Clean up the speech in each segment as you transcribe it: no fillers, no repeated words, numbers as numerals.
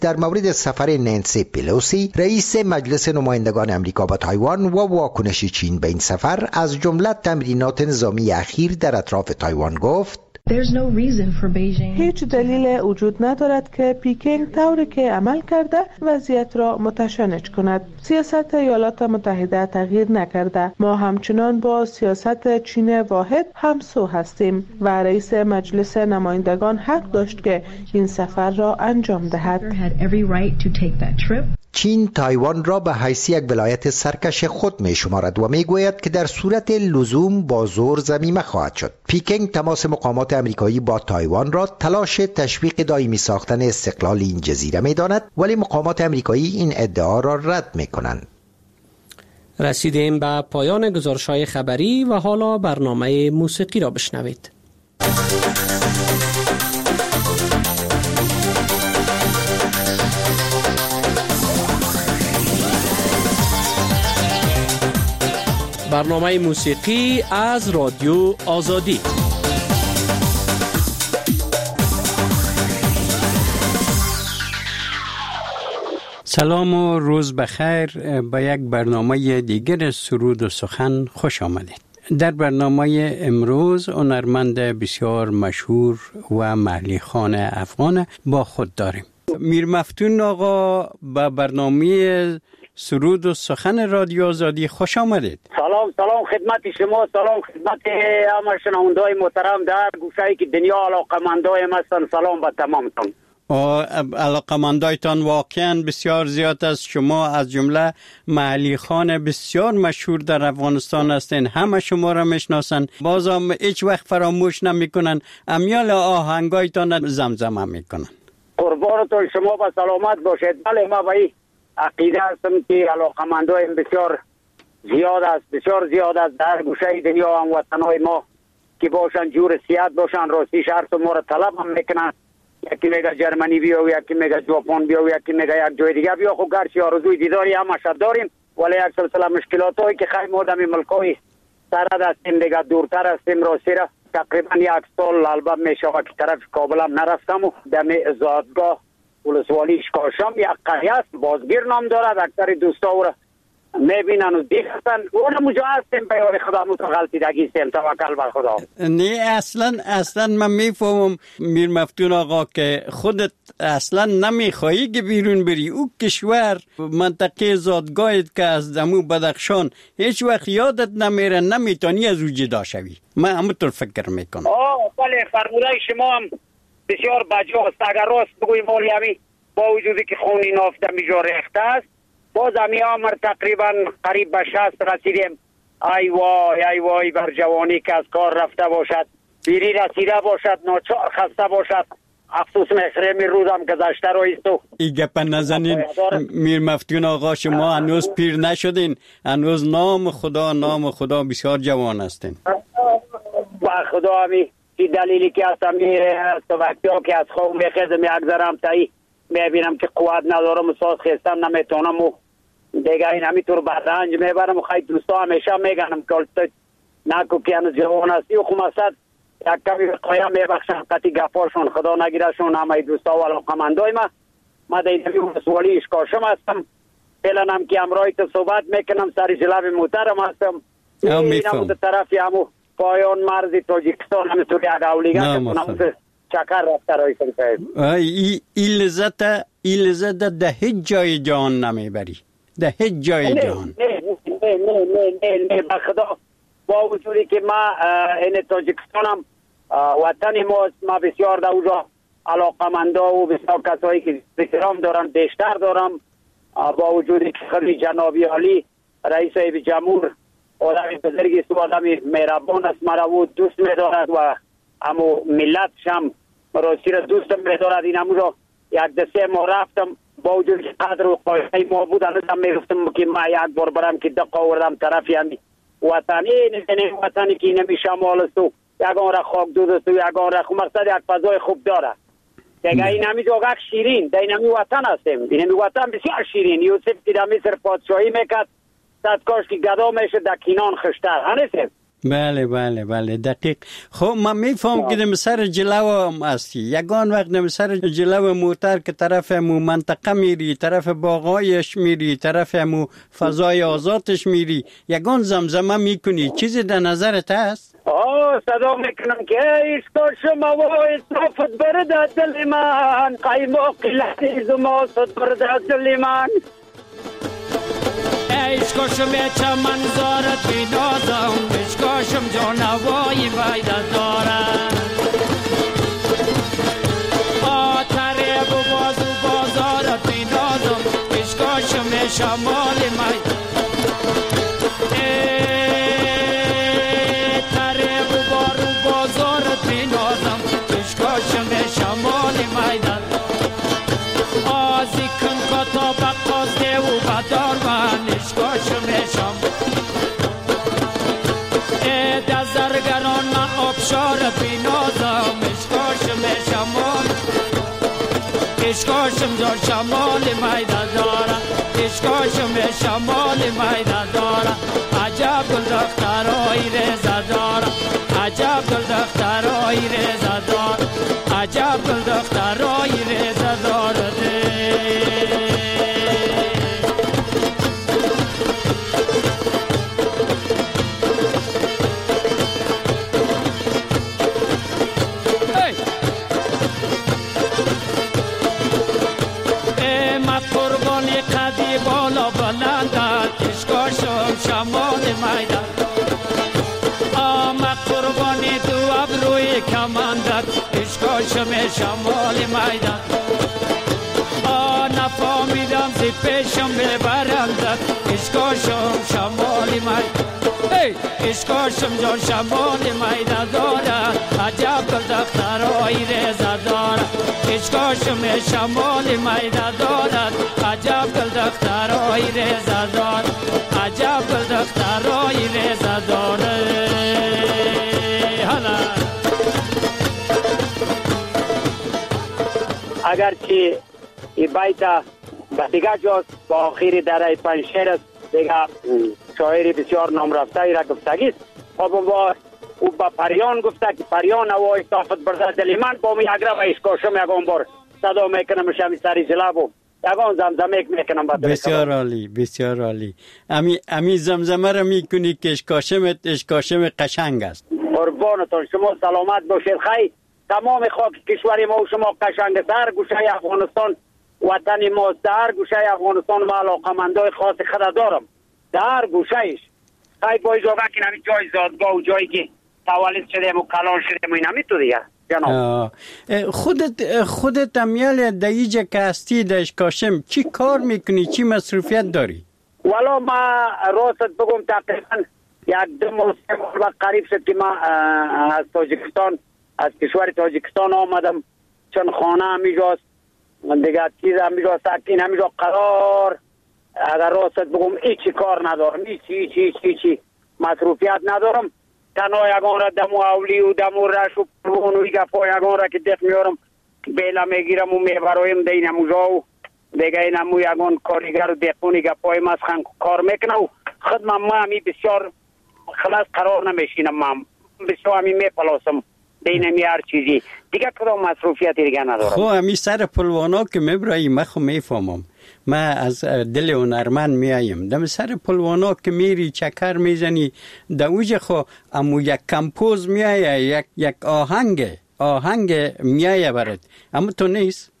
در مورد سفر نانسی پلوسی رئیس مجلس نمایندگان آمریکا به تایوان و واکنش چین به این سفر از جمله تمرینات نظامی اخیر در اطراف تایوان گفت: هیچ دلیل وجود ندارد که پیکینگ طوری که عمل کرده وضعیت را متشنج کند. سیاست ایالات متحده تغییر نکرده. ما همچنان با سیاست چین واحد همسو هستیم و رئیس مجلس نمایندگان حق داشت که این سفر را انجام دهد. چین تایوان را به حیث یک ولایت سرکش خود می شمارد و می گوید که در صورت لزوم با زور ضمیمه خواهد شد. پیکینگ تماس مقامات آمریکایی با تایوان را تلاش تشویق دائمی ساختن استقلال این جزیره می داند، ولی مقامات آمریکایی این ادعا را رد می کنند. رسیدیم به پایان گزارش‌های خبری و حالا برنامه موسیقی را بشنوید. برنامه موسیقی از رادیو آزادی. سلام و روز بخیر. به یک برنامه دیگر سرود و سخن خوش آمدید. در برنامه امروز هنرمند بسیار مشهور و محلی خوان افغان با خود داریم. میر مفتون آقا به برنامه سرود و سخن رادیو آزادی خوش آمدید. سلام خدمت شما، سلام خدمت همه شنونده‌های محترم در گوشه‌ای که دنیا علاقه‌مندای ما هستند. سلام به تمامتون. علاقه‌مندایتان واقعا بسیار زیاد است. شما از جمله محلی خوان بسیار مشهور در افغانستان هستین، همه شما را میشناسن، بازم هیچ وقت فراموش نمیکنن، امیال آهنگایتان زمزمه میکنن. قربانتون شما با سلامت باشید. بله ما به این عقیده هستم که علاقه‌مندای بسیار زیاد است در گوشه دنیا، هم وطنهای ما که باشن جور سیاد باشن، راستی شرط ما را طلب هم میکنن. یکی میگه جرمنی بیا و یکی میگه ژاپن بیا و یکی میگه یک جای دیگه بیا. خب گرچه آرزوی دیداری هم شد داریم، ولی یک سلسله مشکلاتایی که خیلی ما دمی ملکای سرد هستیم دیگه، دورتر هستیم. راستی را تقریبا یک سال البته میشود که طرف کابل هم نرفتم و دمی زادگاه ولسوالی شکاشم یک قریه است، بازگیر نام دارد. اکثر دوستا او را میبینن و دیگرستن اون مجا هستیم به یاری خدا متغلطیدگی هستیم. توکل بر خدا. نه اصلا من میفهمم میر مفتون آقا که خودت اصلا نمیخوایی که بیرون بری. او کشور منطقه زادگاهت که از دمو بدخشان هیچ وقت یادت نمیره، نمیتونی از او جدا شوی. من همونطور فکر میکنم. بله فرموده شما هم بسیار بجاست. اگر راست بگویم مولیمی با وجودی که خونی نافته میجا ریخته است، باز همی آمر تقریبا قریب به 60 رسیدیم. ای وای بر جوانی که از کار رفته باشد، بیری رسیده باشد، ناچار خسته باشد. افسوس میخره می روزم گذشته رویستو. ای گپ نزنین میر مفتون آقا، شما هنوز پیر نشدین، هنوز نام خدا بسیار جوان هستین. با خدا همی که دلیلی که هستم تو وقتی ها که از خواب میخیزم یکذرم تایی میبینم که قوت ندارم، ساز خیستم نمیتونم و دیگه این همیطور بدرنج میبرم و خیلی دوستا همیشه میگنم که نکو که هنوز جوان هستی و خماست یک کمی به قایم میبخشم قطعی گفاشون خدا نگیرشون. همه دوستا و علاقمندای ما دیدمی مسئولی اشکاشم هستم. فعلا که امرای تو صحبت میکنم سر جلب موترم هستم. این همون طرفی همون پایان مرزی تاجیکستان همیطور یک اولیگه که چکر رفته رای کنید. این لذت ده هیچ جای جهان نمیبری، ده هیچ جای جهان. نه بخدا با وجودی که ما این تاجیکستانم وطن ما بسیار در اونجا علاقمندا و بسیار کسایی که احترام دارن بیشتر دارم. با وجودی که خیلی جنابی عالی رئیس جمهور آدمی بزرگی است و آدمی مهربان است، مرا و دوست می‌دارد و همو ملتش هم راستی را دوست می‌دارد. این همونجا یک دسته ما رفتم با وجود که قدر و قایقی ما بود هنوزم میگفتم که ما یک بار برم که دقا وردم طرفی همی وطنی این وطنی که اینمی شمال است و یکان را خاک دود است و یکان را مقصد یک فضای خوب داره دیگه. این همی جاگه شیرین در این همی وطن هستیم. این همی وطن بسیار شیرین. یوسف که در مصر پادشاهی میکرد صد کاش که گدا میشه در کینان خشتر هنستیم. بله بله بله دقیق. خب من میفهم که در سر جلو هم هستی. یگان وقت در سر جلو موتر که طرف مو منطقه میری، طرف باغایش میری، طرف مو فضای آزادش میری، یگان زمزمه میکنی. چیزی در نظرت هست؟ صدا میکنم که ایستا شما و اصرافت برده دل من، قیماقی لحظیز و ماست برده دل من. عشقشم چمن زارت بی نازم، عشقشم جانوایی ویده دارم. آتره بازارت بی نازم، عشقشم شمال می. تره بازارت بی نازم، عشقشم شمال میدان. آزی کن کتا بقاز دیو بدار من، عشقشم شم. دزرگران من آبشار بی نازم، عشقشم شمال. عشقشم جان شمال میدان دارم، عشقشم شمال میدان دارم. عجب گل دخترای رزا دارم، عجب گل دخترای رزا دارم، عجب گل دخترای رزا دارم. بالا بلندت عشقشم شمال میدان. آمد قربانی تو ابروی کمندت، عشقشم شمال میدان. نفهمیدم زی پیشم ببرندت، عشقشم شمال میدان. عشقشم جان شمال میدان دارد، عجب گل دخترای رزا دارد. عشقشم شمال میدان دارد، عجب گل دخترای رزا دارد، عجب گل دخترای رزا دارد. اگرچه این بیت به دیگه جاست، با آخری در پنشیر است، دیگه شاعری بسیار نام رفته ای را گفتگیست. خب او با پریان گفته که پریان هوای صافت برده دل من، با می اگره و عشقشم یگان بار صدا میکنم شمی سری جلب و یگان زمزمه میکنم. بسیار عالی بسیار عالی. امی زمزمه را میکنی که عشقشم قشنگ است. قربانتون شما سلامت باشید. خیلی تمام خاک کشور ما و شما قشنگ است. هر گوشه افغانستان وطن ماست. در گوشه افغانستان ما علاقمندای خاص خود دارم، در گوشهش. خیلی با اجازه که نمی جای زادگاه و جایی که تولد شدیم و کلان شدیم و اینمی تو دیگه جناب. خودت امیال دیجه که هستی در عشقشم چی کار میکنی؟ چی مصروفیت داری؟ والا ما راست بگم تقریبا یک دو ماه قریب شد که ما از تاجیکستان، از کشور تاجیکستان آمدم، چون خانه همیجاست دیگه، چیز همیجاست، سکین همیجا قرار. اگر راست بگم هیچی کار ندارم، هیچی مصروفیت ندارم. تنها یگان را دمو اولی و دمو رش و پرون و گپا یگان را که دق میارم بیلا میگیرم و میبرایم دینم اوزا و دیگه اینمو یگان کاریگر و دقونی گپای مسخن کار میکنم و خدمم ما همی بسیار خلاص قرار نمیشینم. من بسیار همی میپلاسم دینمی هر چیزی دیگه، کدام مصروفیتی دیگه ندارم. خب همی سر پلوانا که میبرایی من خو میفهمم، من از دل هنرمند میایم. دم سر پلوانا که میری چکر میزنی دوج خو امو یک کمپوز میایه، یک آهنگ میایه برات، اما تو نیست.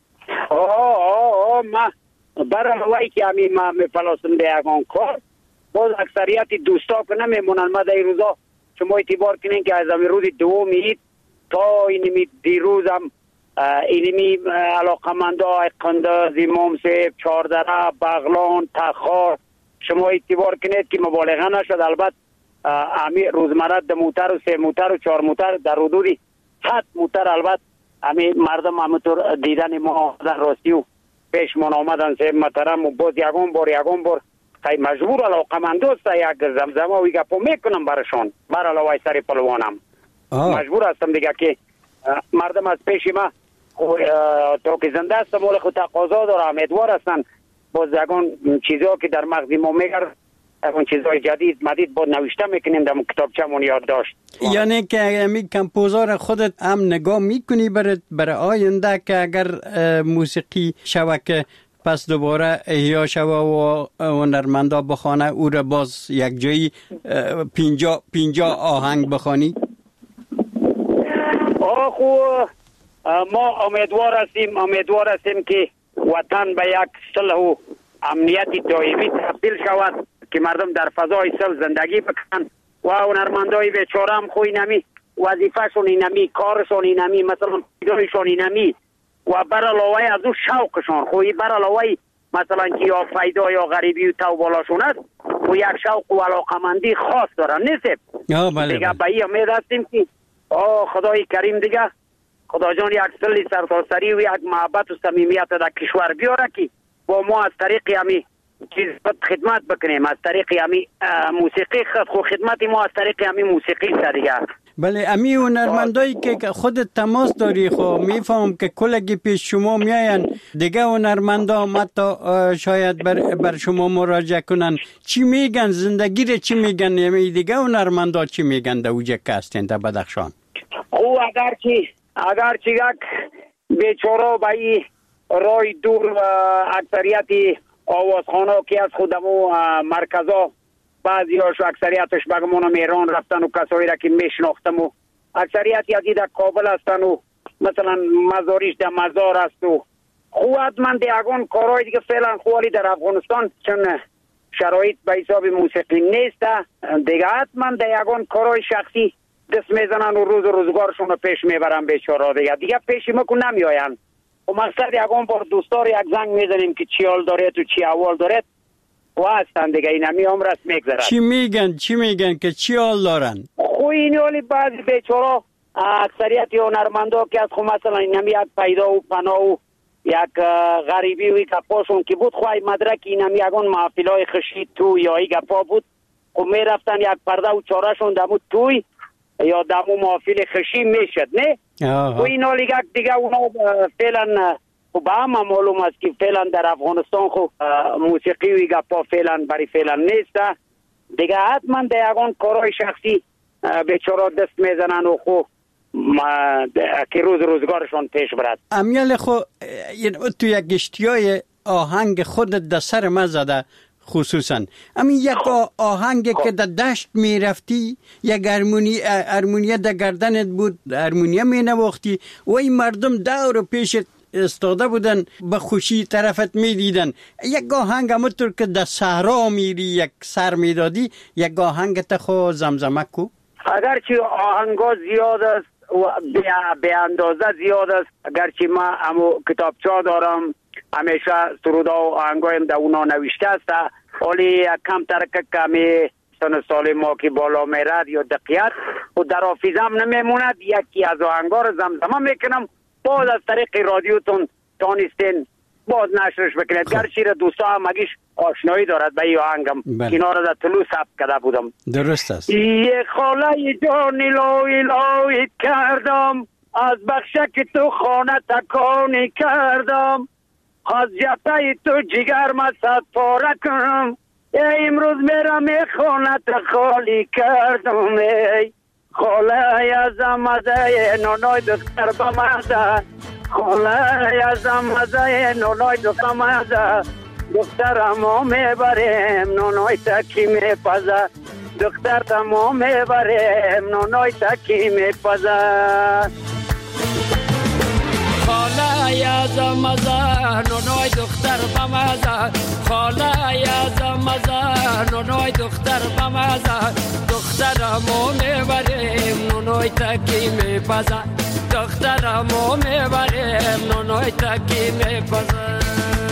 ما برای که همی ما میپلاسم دیگان کار، باز اکثریت دوستا که نمیمونن. ما در روزا شما اعتبار کنین که از همی روز دومی تا اینمی دیروزم اینمی علاقمنده قنداز، امام سیب، چاردره، بغلان، تخار، شما اعتبار کنید که مبالغه نشد. البته امی روزمره ده موتر و سه موتر و چهار موتر در حدودی 7 موتر البته امی مردم همونطور دیدن ما آمدن راستی و پیش من آمدن سه محترم و باز یگان بار خیلی مجبور علاقمنده است یک زمزمه و گپا میکنم برشان، بر علاوه سر پلوانم مجبور هستم دیگه که مردم از پیش ما تو که زنده است مال خود تقاضا داره، امیدوار هستن باز یگان چیزها که در مغز ما میگرد اون چیزای جدید مدید با نوشته میکنیم در کتابچه‌مون یادداشت. یعنی که امی کمپوزار خودت هم نگاه میکنی برای آینده که اگر موسیقی شوکه پس دوباره احیا شوه و هنرمندا بخوانه او را باز یک جایی 50 آهنگ بخوانی؟ خو ما امیدوار هستیم که وطن به یک صلح و امنیت دائمی تبدیل شود که مردم در فضای صلح زندگی بکنن و هنرمندای بیچاره هم خو اینمی وظیفه‌شون اینمی، کارشون اینمی، مثلا پیدایشون اینمی و بر علاوه از اون شوقشون خوی بر علاوه مثلا که یا فایده یا غریبی و تو بالاشون است و یک شوق و علاقمندی خاص دارن نیست. دیگه به این امید هستیم که خدای کریم دیگه خدا جان یک صلح سرتاسری و یک محبت و صمیمیت در کشور بیاره که با ما از طریق همی چیز خدمت بکنیم، از طریق همی موسیقی خدمت ما از طریق همی موسیقی دیگه. بله امی هنرمندایی که خود تماس داری خو میفهم که کلگی پیش شما میاین دیگه هنرمندا متا شاید بر شما مراجعه کنن چی میگن زندگی رو چی میگن یعنی دیگه هنرمندا چی میگن در اوجه که هستین در بدخشان؟ او اگر چی یک بیچاره بایی رای دور اکثریت آوازخانه که از خودمو مرکزا بعضی هاشو اکثریتش بگمونم ایران رفتن و کسایی را که میشناختم و اکثریتی از در کابل هستن و مثلا مزاریش در مزار است و خواهد من دیگون کارهای دیگه فعلا خواهی در افغانستان چون شرایط به حساب موسیقی نیست دیگه حتما دیگون کارهای شخصی دست میزنن و روز و روزگارشون رو پیش میبرن بیچاره دیگه پیشی مکن نمیاین و مقصد یکون بار دوستار یک زنگ میزنیم که چی حال دارید و چی احوال دارید و هستن دیگه این همی عمرست میگذرد. چی میگن که چی حال دارن؟ این حالی بعضی بیچارا اکثریت هنرمندا که از خو مثلا این همی یک پیدا و پناه و یک غریبی و گپاشون که بود خواهی مدرک این همی یکون محفلای خشی تو یا ای گپا بود خب میرفتن یک پرده و چارهشون دمو توی یا دمو محفل خشی میشد نه؟ و این حالی دیگه اونا فعلا خب هم معلوم است که فعلا در افغانستان خب موسیقی و گپا فعلا نیست دیگه حتما در یکان کارهای شخصی بیچاره دست میزنن و خب که روزگارشان پیش برد. امیال خب تو یک اشتیای آهنگ خودت در سر ما زده خصوصا امی یک آهنگ که در دشت می رفتی یک ارمونیه در گردنت بود ارمونیه می نواختی و این مردم دور پیشت استاده بودن به خوشی طرفت می دیدن یک آهنگ همونطور که در صحرا میری یک سر می دادی یک آهنگ تخو زمزمه کو اگرچه آهنگا زیاد است و به اندازه زیاد است اگرچه ما همو کتابچه دارم همیشه سرودا و آهنگایم در اونا نوشته است ولی کم ترک کمی سن سال ما که بالا میرد یا دقیقت و در حافظم نمیموند یکی از آهنگا رو زمزمه میکنم باز از طریق رادیوتون تانستین باز نشرش بکنید گرچه را دوستا هم مگیش آشنایی دارد به این آهنگم اینا را در طلوع ثبت کرده بودم درست است یه خاله جانی لای کردم از بخشک تو خانه تکانی کردم از جفته تو جگر ما صد پاره کنم امروز میرم خانه خالی کردم خاله یزم مزه نونای دختر بمزه خاله یزم مزه نونای دختر مزه دخترم ها میبریم نونای تکی میپزه دخترم ها میبریم نونای تکی میپزه خاله یزم مزه نونای دختر بمزه خاله یزم مزه نونای دختر بمزه دخترمو میبریم نونای تکی میپزه دخترمو میبریم نونای تکی میپزه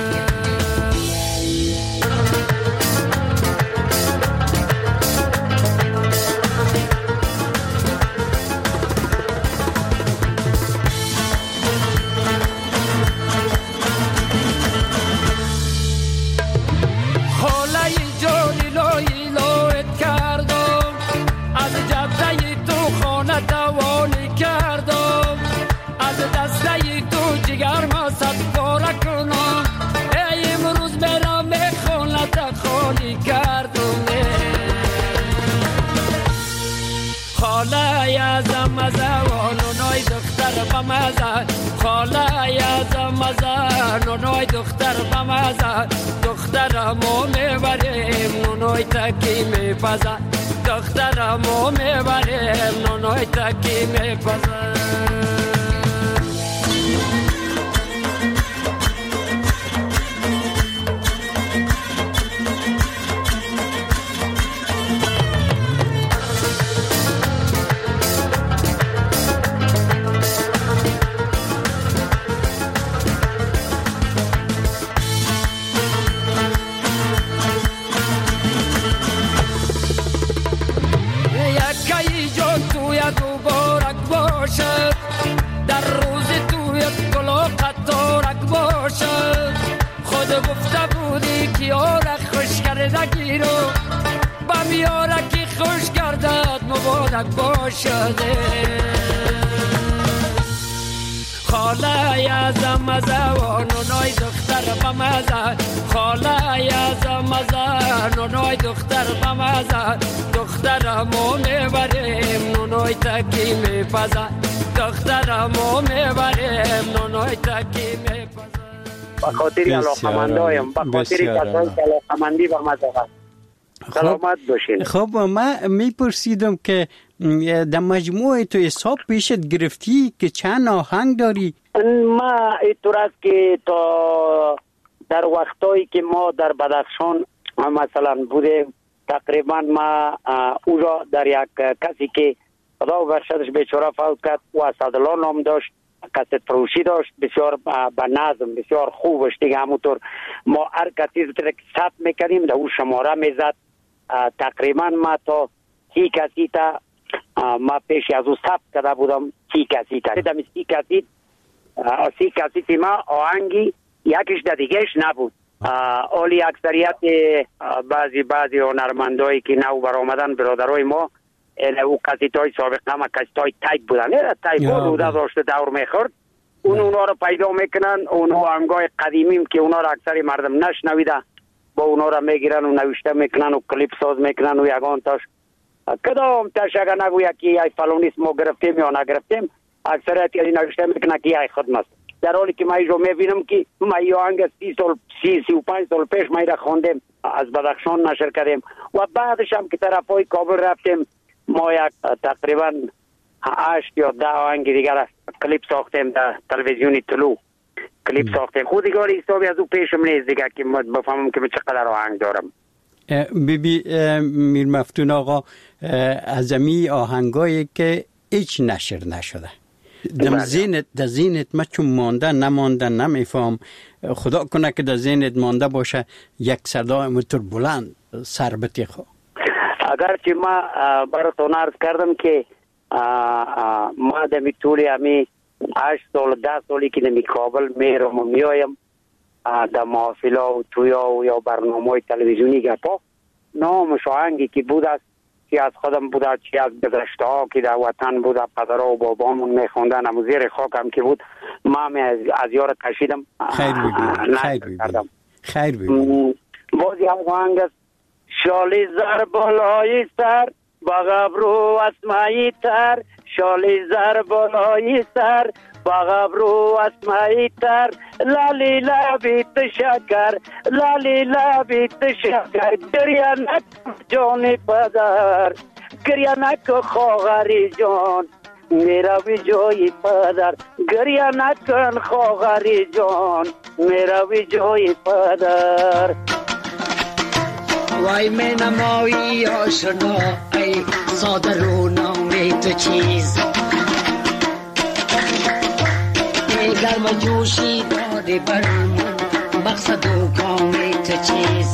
توانی کردم از دسته تو جگر ما صد پاره کنم بمزه خاله یزمزه نونای دختر بمزه دخترمو میبریم نونای تکی میپزه دخترمو میبریم نونای تکی میپزه در روز توی گل و قطارک باشد خود گفته بودی که یارک خوش کردگی رو بم یارکی خوش کردد مبارک باشد خاله یزمزه و نونای دختر بمزه خاله یزمزه نونای دختر بمزه دخترمو میبریم نونای تکی میپزه دخترمو میبریم نونای تکی میپزه بخاطر علاقمندایم بخاطر کسایی که علاقمندی به مذهب سلامت باشین. خب من میپرسیدم که در مجموعه تو حساب پیشت گرفتی که چند آهنگ داری؟ ما اینطور است که تا در وقتایی که ما در بدخشان مثلا بودیم تقریبا ما او را در یک کسی که خدا بخشدش بیچاره فوت کرد و اسدالله نام داشت کست فروشی داشت بسیار به نظم بسیار خوبش دیگه همونطور ما هر کسی رو که ثبت میکنیم در او شماره میزد تقریبا ما تا 30 کسی تا ما پیش از او ثبت کرده بودم 30 کسی تا 30 کسی ما آهنگی یکیش در دیگهش نبود اولی اکثریت بعضی هنرمندایی که نو برآمدن برادرای ما او کسیتای سابقه ما کسیتای تایپ بودن تایپ بوده داشته دور میخورد اونا رو پیدا میکنن اون آهنگای قدیمیم که اونا رو اکثر مردم نشنویده با اونا رو میگیرن و نوشته میکنن و کلیپ ساز میکنن و یگان تاش کدام تاش اگر نگویا که ای فلانیست ما گرفتیم یا نگرفتیم اکثریت یعنی نوشته میکنن که ای خود مست در حالی که من رو میبینم که ما یه آهنگ 35 سال پیش ما را خواندیم از بدخشان نشر کردیم و بعدش هم که طرفای کابل رفتیم ما یک تقریبا 8 یا 10 آهنگ دیگر کلیپ ساختیم در تلویزیونی طلوع کلیپ ساختیم خود دیگر حسابی از او پیشم نیست دیگه که بفهمم که چقدر آهنگ دارم. بیبی میر مفتون آقا از امی آهنگایی که هیچ نشر نشده در ذهنت ما چون مانده نمانده نمیفهم خدا کنه که در ذهنت مانده باشه یک صدا متر بلند سر بتیخو اگر که ما براتون عرض کردم که ما دمی طولی همی 8 سال 10 سالی که دمی کابل میرم و میایم در محافله و تویا و یا برنامه تلویزیونی گپا نامش آهنگی که بود است که از خودم بود چی از گذشته ها که در وطن بود پدرها و بابامون میخوندن هم زیر خاکم که بود ما از یار کشیدم خیر ببین بازی هم آهنگ است شالی زر بالای سر با غبرو اسمایی تر شالی زر بالای سر با غبرو اسمایی تر لالی لابی تشکر لالی لابی تشکر گریه نک جان پدر گریه نک خواهری جان میروی جای پدر گریه نکن خواهری جان میروی جای پدر وای من نمایی آشنا ای ساده رو نامی تو چیز ای گرم جوشی داری برمون مقصد و کامی تو چیز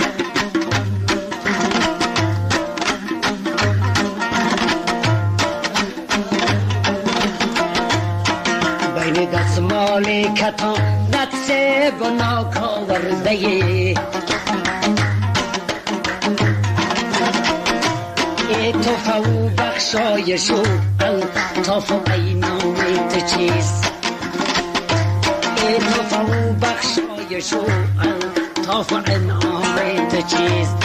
بین دستمال کتان نفس گناه کاورده تو فو بخشایش و الطاف و اینامی تو چیز ای تو فو بخشایش و الطاف و اینامی تو چیز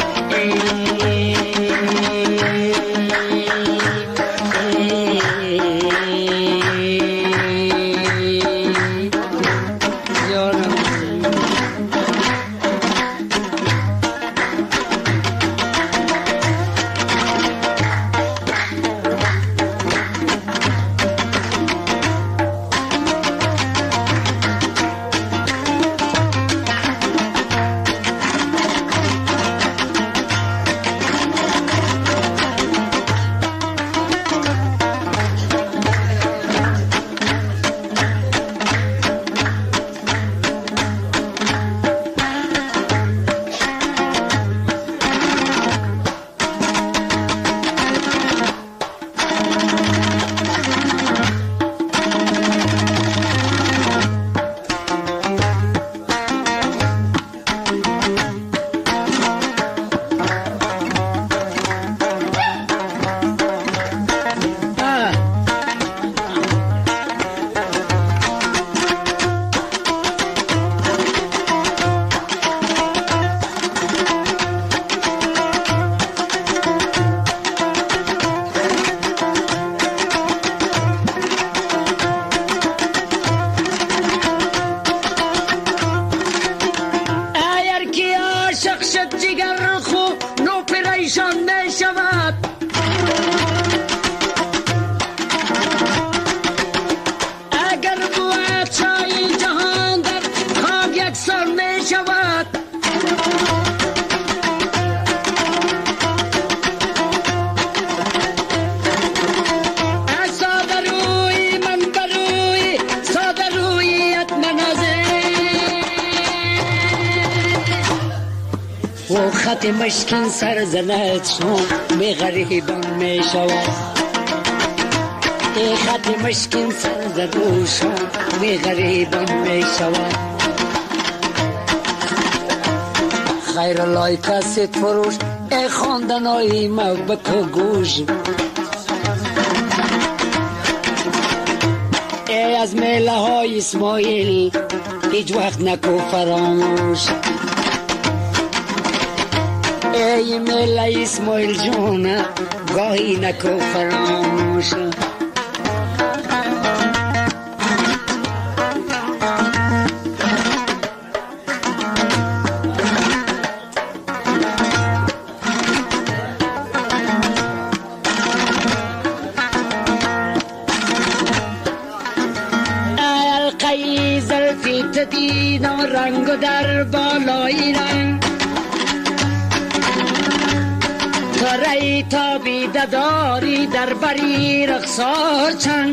و خط مشکین سر زند شون می غریبم می شود ای خط مشکین سر زدوشون می غریبم می شود خیر لای کسید فروش ای خواندنای مبکو گوش ای از میله های اسماعیل هیچ وقت نکو فراموش ای میله اسماعیل جون گاهی نکو فراموش دیدم رنگ و در بالای رنگ تاری تابیده داری در بری رخسار چند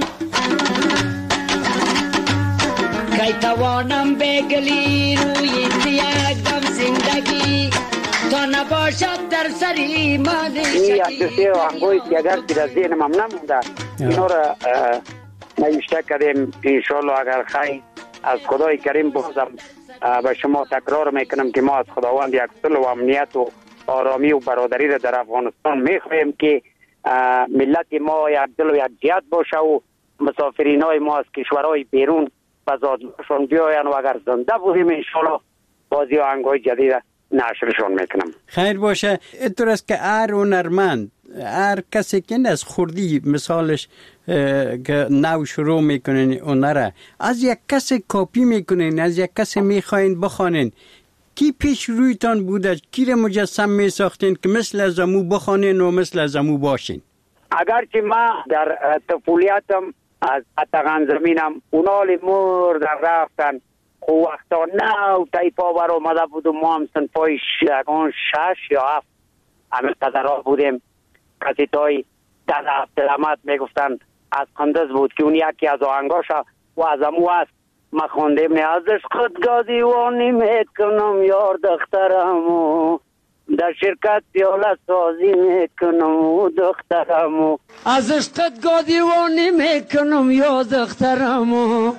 کی توانم بگلی روی یک دم زندگی تا نباشد در سری مال شکی این یک آهنگوی که اگر که در ذهنم هم نمونده اینا را نوشته کردیم انشالله اگر خیلی از خدای کریم بازم به شما تکرار میکنم که ما از خداوند یک صلح و امنیت و آرامی و برادری را در افغانستان میخواهیم که ملت ما یک دل و یک جهت باشه و مسافرین های ما از کشورهای بیرون به زادگاهشان بیاین و اگر زنده بودیم انشالله بازی آهنگ‌های جدید نشرشان میکنم. خیر باشه. اینطور است که هر هنرمند، هر کسی که از خوردی مثالش که نو شروع میکنین هنره، از یک کسی کاپی میکنین، از یک کسی میخواین بخوانین، کی پیش رویتان بوده، کی را مجسم میساختین که مثل از امو بخوانین و مثل از امو باشین؟ اگرچه ما در طفولیتم از اتقان زمینم اونال مرد رفتن خو وقتا نو تایپا بر آمده بود و ما هم سنفای 6 یا 7 همه قدرها بودیم. کسی تای در عبدالحمد میگفتن از قندز بود که اون یکی از آهنگاشا و از امو است ما خوندیم نه ازش خودگاه دیوانی میکنم یار دخترمو در شرکت پیاله سازی میکنم دخترمو ازش خودگاه دیوانی میکنم یا دخترمو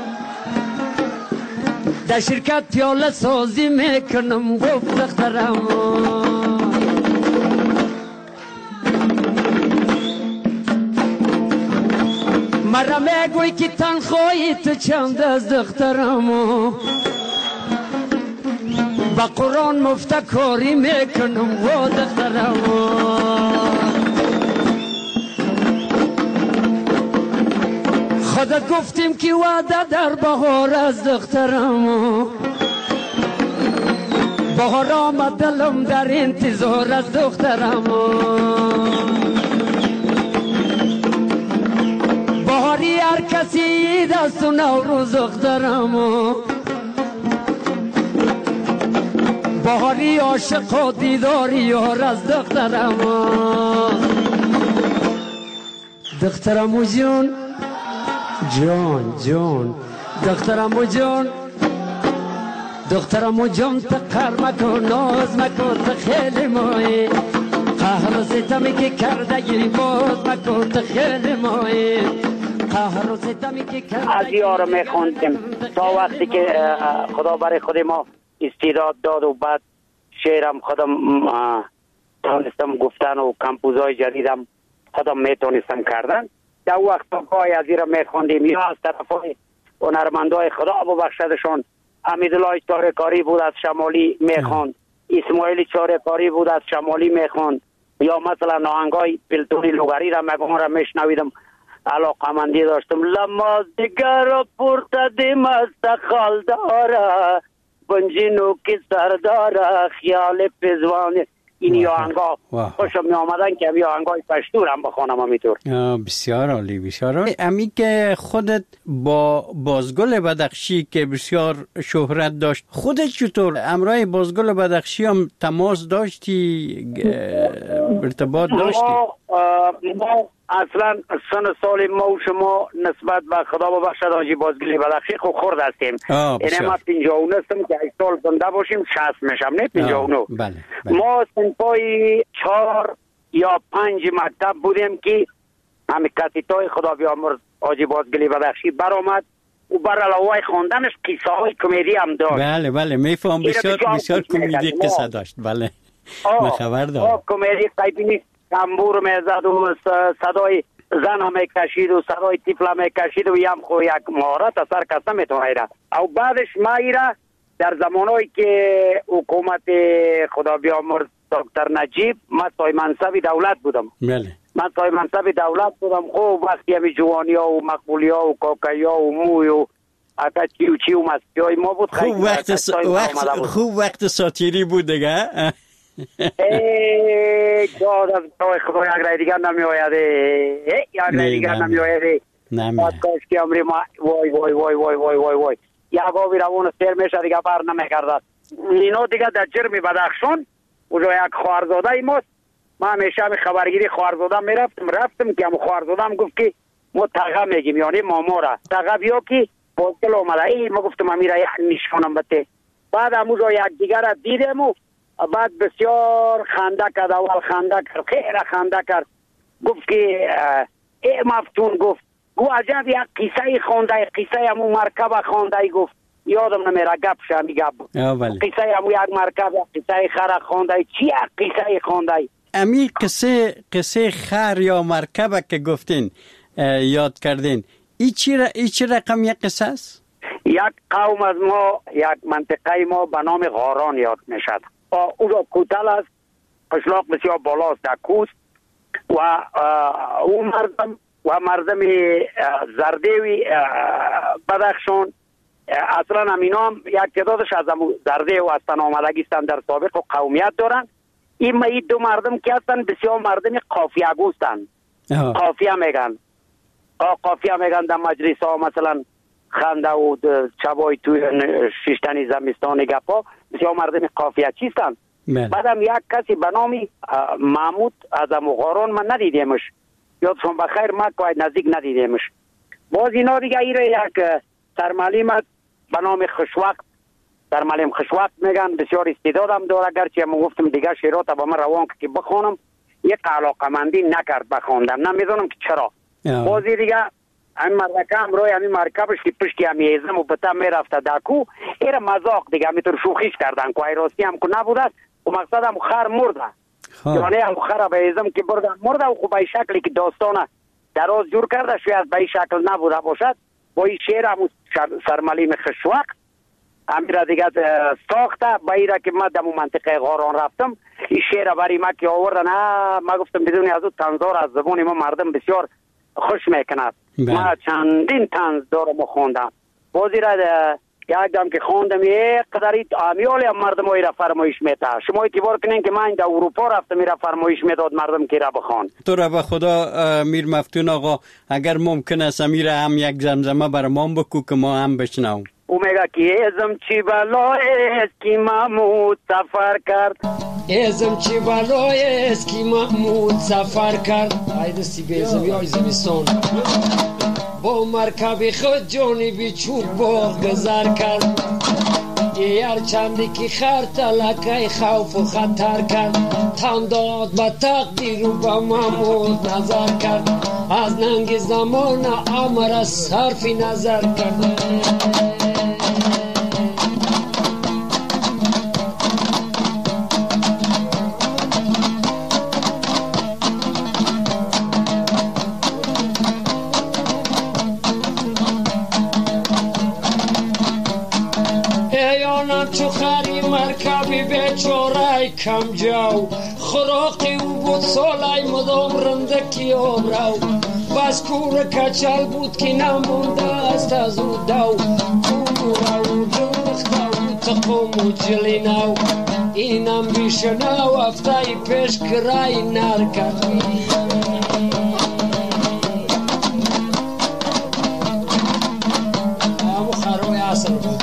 در شرکت پیاله سازی میکنم گفت دخترمو مرا میگوی که تنخواهی تو چند از دخترمو با قرآن مفتکاری میکنم و دخترمو خودت گفتیم که وعده در بهار از دخترمو بهار آمد دلم در انتظار از دخترمو بهاری هر کسی دست و نوروز دخترمو بهاری عاشق و دیداری یار از دخترمو دخترمو جون جان جان دخترمو جان دخترمو جان تقر مکن ناز مکن تو خیلی مایی قهر و ستمی که کرده گیری باز مکن تو خیلی مایی قهر و ستمی که کرده از یارو میخوندیم تا وقتی که خدا برای خود ما استعداد داد و بعد شعرم خودم تونستم گفتن و کمپوزهای جدیدم خودم میتونستم کردن. در وقت پای از ایرا میخوندیم یا از طرفای هنرمندای خدا ببخشدشون حمیدالله چاره‌کاری بود از شمالی میخوند، اسماعیل چاره‌کاری بود از شمالی میخوند، یا مثلا آهنگای پلتونی لوگری را مگم را میشنویدم علاقمندی داشتم. لماز دیگر را پرتدیم از خال داره بنجینو که سرداره خیال پزوان این آهنگا خوشم می آمدن که امی آهنگای پشتور هم بخوانم همینطور. بسیار عالی بسیار عالی. امی که خودت با بازگل بدخشی که بسیار شهرت داشت، خودت چطور امرای بازگل بدخشی هم تماس داشتی؟ ارتباط داشتی؟ ما اصلا سن سال ما و شما نسبت به خدا ببخشد حاجی بازگلی بلخشی خود خورد هستیم. اینه ما 59 هستم که 8 سال زنده باشیم 60 میشم، نه 59. بله. ما سنپای 4 یا 5 مکتب بودیم که همین کسیتای خدا بیامرز حاجی بازگلی بلخشی برآمد و بر علاوه خواندنش قصه های کمدی هم داشت. بله میفهم، بسیار کمدی قصه داشت. بله من خبر دارم. کمدی قیبینی تنبور میزد و صدای زن هم میکشید و صدای طفل هم میکشید و هم خو یک مهارت اثر کسا میتونه ایره. او بعدش ما ایره در زمانهایی که حکومت خدا بیامرز دکتر نجیب ما سای منصب دولت بودم. بله من سای منصب دولت بودم. خوب وقتی همی جوانی ها و مقبولی ها و کاکایی ها و موی و اتا چی و مستی های ما بود. خوب وقت ساتیری بود دیگه. داد از خدا یک رای دیگر نمی آیده، یک رای دیگر نمی آیده. کاش که امری ما وای یک آبی روان سیر میشه دیگه بر نمی کرده. اینا دیگه در جرم بدخشان اونجا یک خوارزاده ای ماست. ما همیشه همی خبرگیری خوارزاده رفتم که هم خوارزاده گفت که ما تغا میگیم، یعنی مامورا تغا بیا که بازگل آمده. ای ما گفتم امیره یک نشانم بده. بعد همونجا یک دیگر دیدم و بعد بسیار خنده کرد. اول خنده کرد، خیلی خنده کرد. گفت که ای مفتون گفت عجب یک قصه خونده، قصه همون مرکب خونده. گفت یادم نمیره گپ شمی گپ. قصه همون یک مرکب قصه خر خونده. چی یک قصه خونده؟ امی قصه خر یا مرکب که گفتین یاد کردین، ای چی رقم یک قصه است؟ یک قوم از ما، یک منطقه ما به نام غاران یاد میشد. او کوتل است، قشلاق بسیار بالاست در کوست و او مردم زردهوی بدخشان اصلا همینا هم یک تعدادش از زرده و هستن آمدگیستن در سابق و قومیت دارن. این دو مردم که هستن بسیار مردم قافیه گوستن. قافیه میگن در مجلس ها مثلا خنده و چبای توی شیشتنی زمستان گپا بسیار مردم قافیه چیستن. بعدم یک کسی به نام محمود از غاران من ندیدیمش، یادشون بخیر، من که نزدیک ندیدیمش. باز اینا دیگه ایره یک سرمعلم به نام خشوقت، سرمعلم خشوقت میگن، بسیار استعدادم داره. گرچه من گفتم دیگه شعرات با من روان که بخونم یک علاقمندی نکرد بخوندم، نمیدونم که چرا. بازی دیگه همین مردکه هم روی همین مرکبش که پشتی همی ایزم و بطم میرفته داکو ایره مزاق دیگه همیتر شوخیش کردن که راستی هم که نبوده و مقصد هم خر مرده. یعنی هم خر به ایزم که مرده و خوب به شکلی که داستانه دراز جور کرده شاید به این شکل نبوده باشد. با این شعر هم سرمعلم خشوق امیر دیگه ساخته با ایره که من در منطقه غاران رفتم این شعر برای ما که آوردن. ما گفتم بدونی از اون تنزار از زبان ما مردم بسیار خوش میکند. ما چندین طنز دارم و خوندم. بازی را یک دم که خوندم یک قدری آمیالی هم مردم های را فرمایش میده. شما اعتبار کنین که من در اروپا رفتم میره فرمایش میداد مردم که را بخوان. تو را به خدا میر مفتون آقا اگر ممکن است میره هم یک زمزمه برام بکو که ما هم بشنویم. او میگه که ازم چی بلای است که محمود سفر کرد، ازم چی بلای است که محمود سفر کرد. ای دستی بیزم یا زمستان با مرکب خود جانبی چوب باغ گذر کرد. یار چندی که خر تلکه خوف و خطر کرد. تن داد به تقدیر و به محمود نظر کرد. از ننگ زمان عمر صرفی نظر کرد. چو خری مرکبی بیچاره کم جو خراقی او بود سالای مدام رندکی آمرو بس کور کچل بود که نمونده است از او دو کورا و جنخته و تقوم و جلینو اینم بیشنو افتای پیش کرای نرکد. همو خروی اصل بود.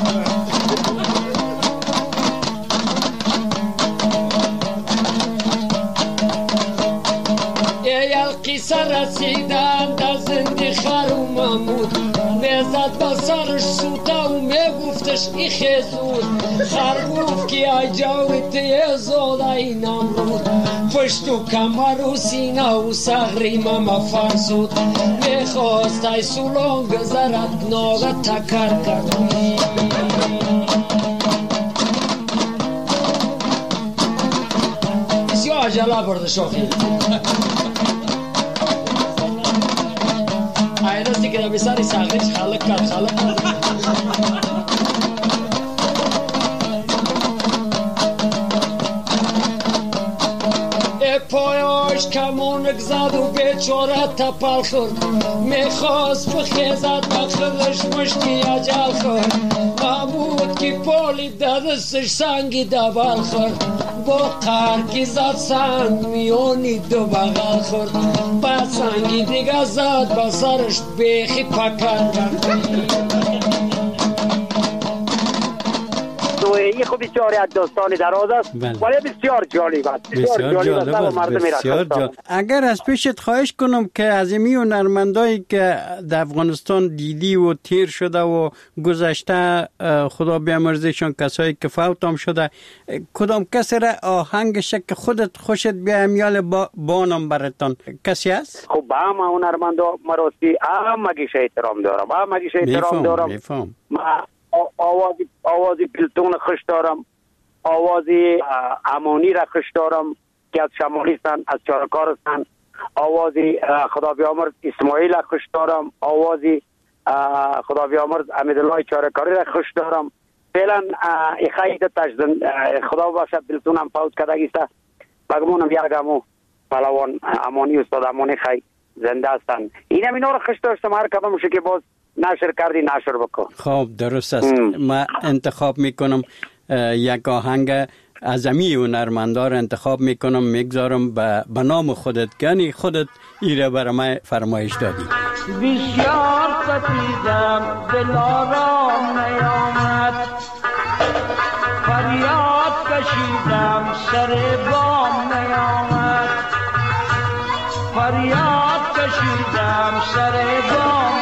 سر رسیدن در زندی خر و محمود میزد با سرش سوتا و میگفتش ای خیزود خر گفت که ای جاویتی زود ای نمرود پشت و کمر و سینه و سغری ماما فرسود میخواست ای سولان گذرد ناغه تکر کرد بسیار عجله برده شاخی ای راستی که به سر سغریش خلق کرد پایاش کمونک زد و بیچاره تپل خورد میخواست بخیزد بخیرش مشتی اجل خورد محمود که پالی دستش سنگی دبل خورد با قرکی زد سنگ میونی دو بغل خورد بعد سنگی دیگه زد با سرش بیخی پکر کرد این خب بسیار یک داستان دراز است ولی بسیار جالب است. بسیار جالب. اگر از پیشت خواهش کنم که از این هنرمندایی که در افغانستان دیدی و تیر شده و گذشته خدا بیامرزشان کسایی که فوت هم شده کدام کسی را آهنگش که خودت خوشت بیایم یال بانم براتان کسی هست؟ خب همه هنرمندا مراستی همگیش احترام دارم. میفهم. آوازی پلتون خوش دارم، آوازی امانی را خوش دارم که از شمالیستن، از چارکارستن، آوازی خدا بیامرز اسماعیل را خوش دارم، آوازی خدا بیامرز امیدالله چارکاری را خوش دارم. فعلا خیلی تجدن خدا باشه پلتونم فوت کردگیسته بگمونم یکمو پلوان امانی استاد امانی خیلی زنده هستن. اینم اینا رو خوش داشتم هر کدامش که باز نشر کردی نشر بکن. خب درست است. ما انتخاب میکنم یک آهنگ عظمی هنرمندا رو انتخاب میکنم میگذارم به نام خودت یعنی خودت ایره برای من فرمایش دادی. بسیار ستیدم دل آرام نیامد فریاد کشیدم سر بام نیامد فریاد کشیدم سر بام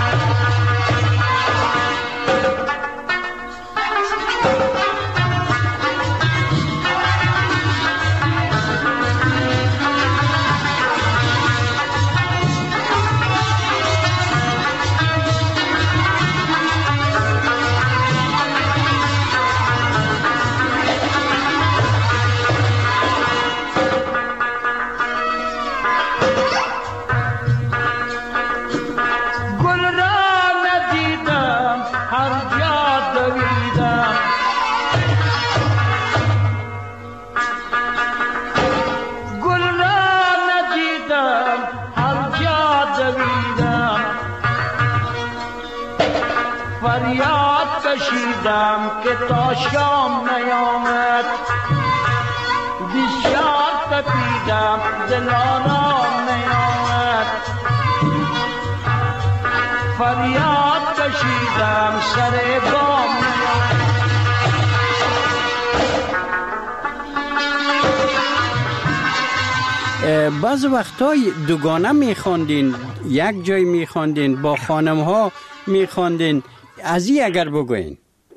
فریاد کشیدم که تا شام نیامد بسیار تپیدم دل آرام نیامد فریاد کشیدم سر بام بعض وقتای دوگانه میخواندین یک جای میخواندین با خانم ها میخواندین از این اگر بگوین.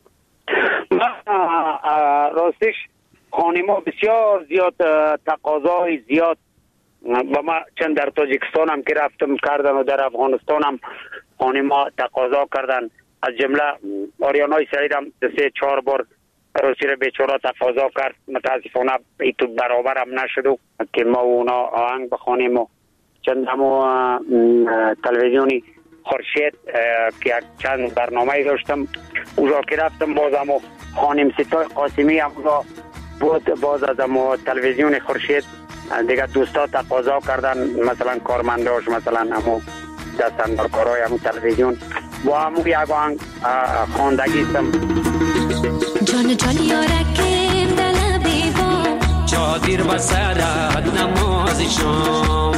راستش خانما بسیار زیاد تقاضای زیاد و ما چند در تاجیکستان هم که رفتم کردن و در افغانستان هم خانما تقاضا کردن از جمله آریانای سعید هم 3-4 بار روسی رو بیچاره تقاضا کرد متاسفانه ایتو برابر هم نشد که ما اونا آهنگ بخوانیم و چند همو تلویزیونی خورشید که چند برنامه داشتم اونجا که رفتم باز همو خانم ستای قاسمی هم بود باز از همو تلویزیون خورشید دیگه دوستا تقاضا کردن مثلا کارمنداش مثلا همو دستاندارکارای همو تلویزیون با همو یک آهنگ خواندگیستم. جان جان یارکیم دل بیبا چادر بسرد نماز شام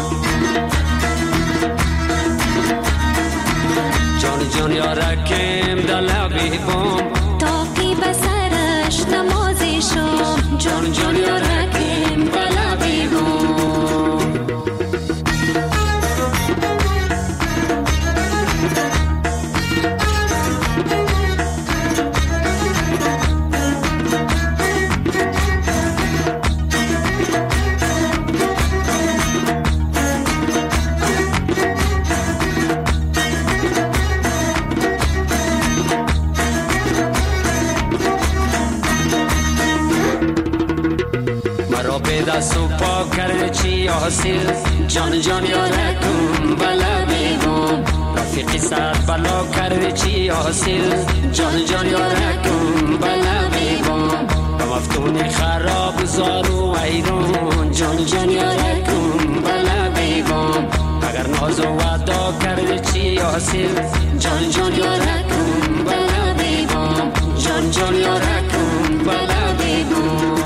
جان جان یارکیم دل بیبا تاقی بسرش نماز شام جان جان یارکیم دل بیبا خدا به دست و پا کرده چی حاصل جان جان یارکم بلا بیگم رفیقی ساعت بلا کرده چی حاصل جان جان یارکم بلا بیگم مفتون خراب زار و ایران جان جان یارکم بلا بیگم اگر ناز و وعدا کرده چی حاصل جان جان یارکم بلا بیگم جان جان یارکم بلا بیگم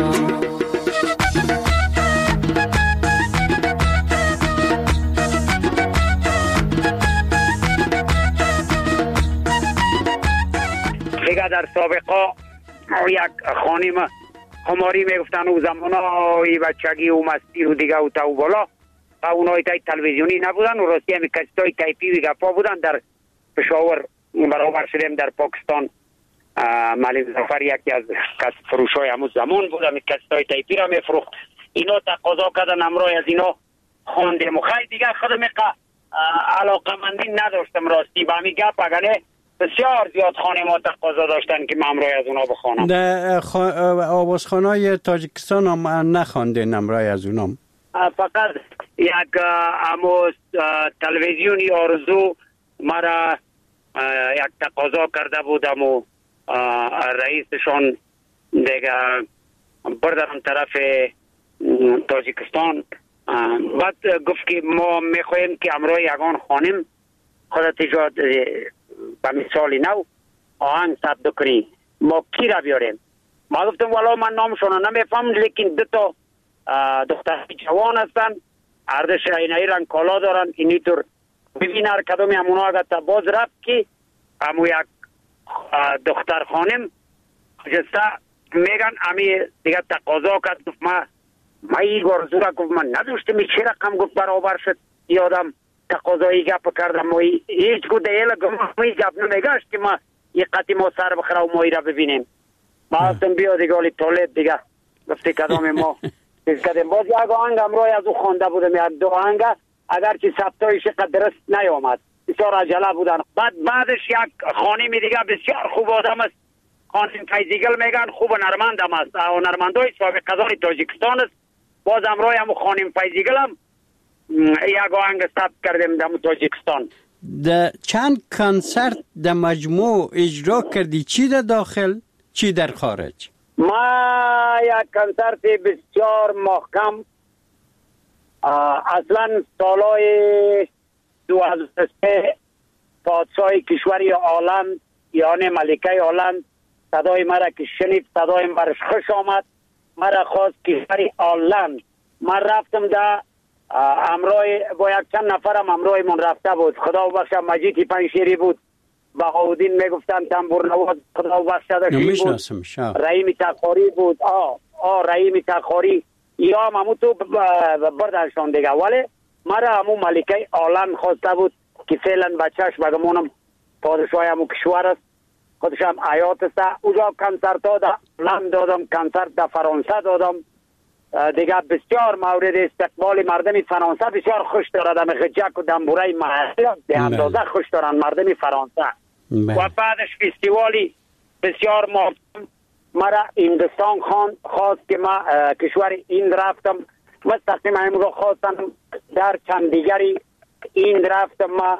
دیگه در سابقا یک خانم خماری میگفتن او زمانای بچگی و مستی و دیگه و تو بالا و اونای تای تلویزیونی نبودن و راستی همی کسیتای تایپی و گفا بودن. در پشاور برابر شدیم در پاکستان معلم ظفر یکی از کس فروشای همون زمان بود همی کسیتای تایپی را میفروخت. اینا تقاضا کردن امروز از اینا خواندیم و خیلی دیگه خودم علاقه مندی نداشتم راستی با همی گپ اگرنه بسیار زیاد خانه ما تقاضا داشتن که من امروی از اونا بخوانم. در آوازخانه‌های تاجیکستان هم نخواندین امروی از اونام؟ فقط یک تلویزیونی آرزو مرا یک تقاضا کرده بودم و رئیسشان دیگه بردارم طرف تاجیکستان. بعد گفت که ما میخوایم که امروی یگان خانم خودت ایجاد به مثال نو آهنگ ثبت کنی ما کی را بیاریم. ما گفتم والا من نامشون نمیفهم لیکن دو تا دختر جوان هستن اردش اینایی رنگ کالا دارن اینی طور ببین هر کدومی همونا اگر تا باز رفت که همو یک دختر خانم جسته میگن امی دیگه تقاضا کرد. گفت ما ای گرزورا گفت من نداشتم چه رقم گفت برابر شد یادم تقاضایی گپ کردم و هیچ گو دیل گمی گپ نمیگشت که ما یک قطعی ما سر بخره و مایی را ببینیم. ما هستم بیا دیگه ولی طولت دیگه گفتی کدام ما کدیم باز یک آهنگ امروی از او خوانده بودم یک دو آهنگ اگرچه ثبتایش قدرست نیامد بسیار عجله بودن. بعدش یک خانمی دیگه بسیار خوب آدم است خانم فیزیگل میگن خوب نرمندم است و نرمندای سابق قضان تاجیکستان است. باز امروی هم خانم فیزیگل هم یک آهنگ ثبت کردیم در تاجیکستان. در چند کنسرت در مجموع اجرا کردی؟ چی در داخل چی در خارج؟ ما یک کنسرت بسیار محکم اصلا سالای 2003 پادشاه کشوری آلند یعنی ملکه آلند صدای مرا که شنید صدای مرا خوش آمد مرا خواست کشوری آلند. من رفتم در امروی با یک چند نفرم امروی من رفته بود. خدا بخشه مجید پنشیری بود بهاودین میگفتن تنبور نواز خدا بخشه بود رحیم تخاری بود رحیم تخاری یا همون تو بردنشان دیگه ولی مرا همون ملکه آلند خواسته بود که فعلا بچهش بگمونم پادشاه همون کشور است خودش هم حیات است. اوجا کنسرت ها در آلند دادم کنسرت در فرانسه دادم دیگه بسیار مورد استقبال مردم فرانسه بسیار خوش دارد. غجک و دنبوره محلی به اندازه خوش دارن مردم فرانسه. و بعدش فستیوالی بسیار محترم مرا هندوستان خواست که ما کشور هند رفتم مستقیم همون رو خواستم در چند دیگری هند رفتم. ما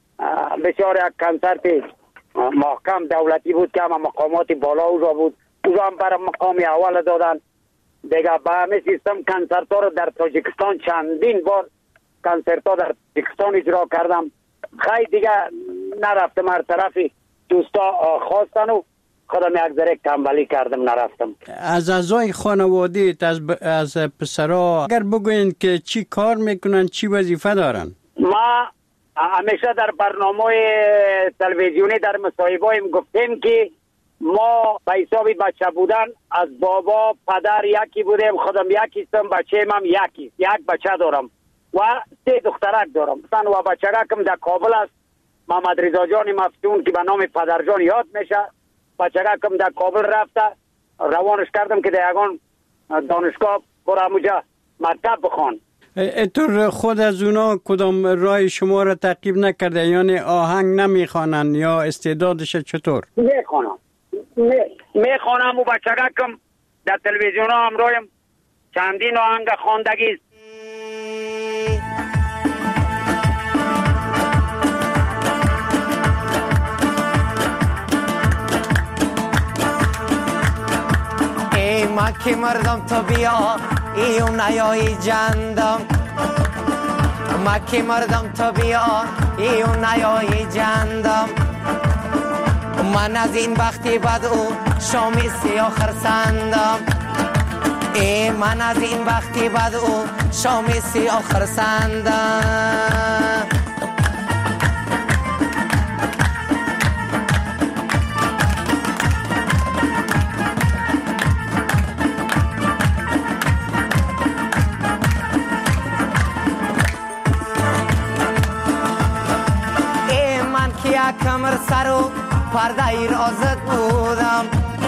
بسیار یک کنسرت محکم دولتی بود که همه مقامات بالا اوجا بود اوجا هم برای مقام اول دادن دیگه. با همه سیستم کنسرت ها رو در تاجیکستان چندین بار کنسرت ها در تاجیکستان اجرا کردم. خیلی دیگه نرفتم هر طرفی دوستا خواستن و خودم یک ذره تنبلی کردم نرفتم. از اعضای خانواده از پسرها اگر بگوین که چی کار میکنن چی وظیفه دارن؟ ما همیشه در برنامه تلویزیونی در مصاحبه‌ایم گفتیم که ما به حساب بچه بودن از بابا پدر یکی بودیم خودم یکی هستم بچه‌م هم یکی یک بچه دارم و 3 دخترک دارم و بچه‌کم در کابل است محمد رضا جان مفتون که به نام پدرجان یاد میشه. بچه‌کم در کابل رفته روانش کردم که در یگان دانشگاه برای موجه مکتب بخوان. اتور خود از اونا کدام راه شما را تعقیب نکرده یعنی آهنگ نمیخوانن یا استعدادش چطور؟ میخوانم و بچه‌کم در تلویزیون ها هم رایم چندین آهنگ خواندگی است. ای مکه مردم تو بیا ایو نیایی جندم مکه مردم تو بیا ایو نیایی جندم من از این وقتی بد او شامی سیاه خرسندم ای من از این وقتی بد او شامی سیاه خرسندم ای من که کمر سر و پرده ایر آزد بودم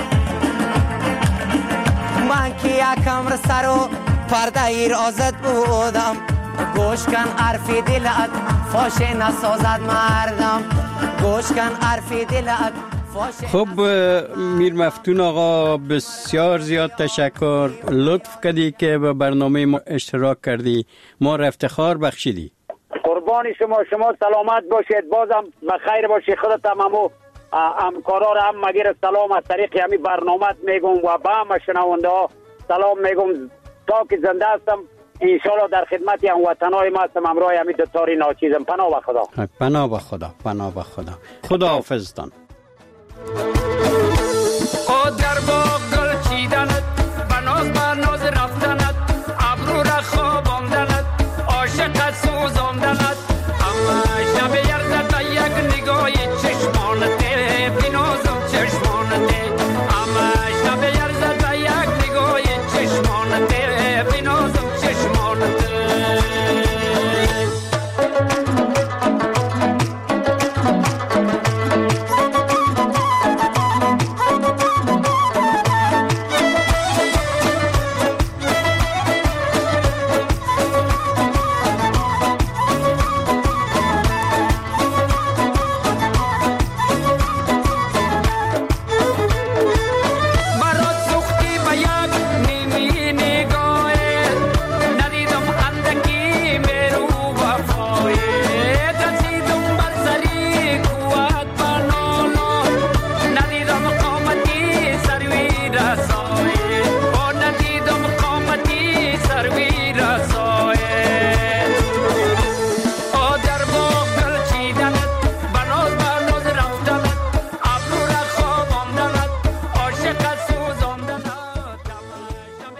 من که یکم سر و پرده ایر آزد بودم گوش کن عرفی دلت فاشه نسازد مردم گوش کن عرفی دلت فاشه. خب میر مفتون آقا بسیار زیاد تشکر، لطف کردی که به برنامه ما اشتراک کردی، ما را افتخار بخشیدی. قربان شما سلامت باشید، بازم بخیر باشید. خودت هم همکارا را هم مگیر سلام از طریق همی برنامه میگم و به همه شنونده ها سلام میگم. تا که زنده هستم انشالله در خدمت هموطنای ما هستم، همراه همی دوتاری ناچیزم. پناه به خدا. پناه به خدا. خدا حافظتان.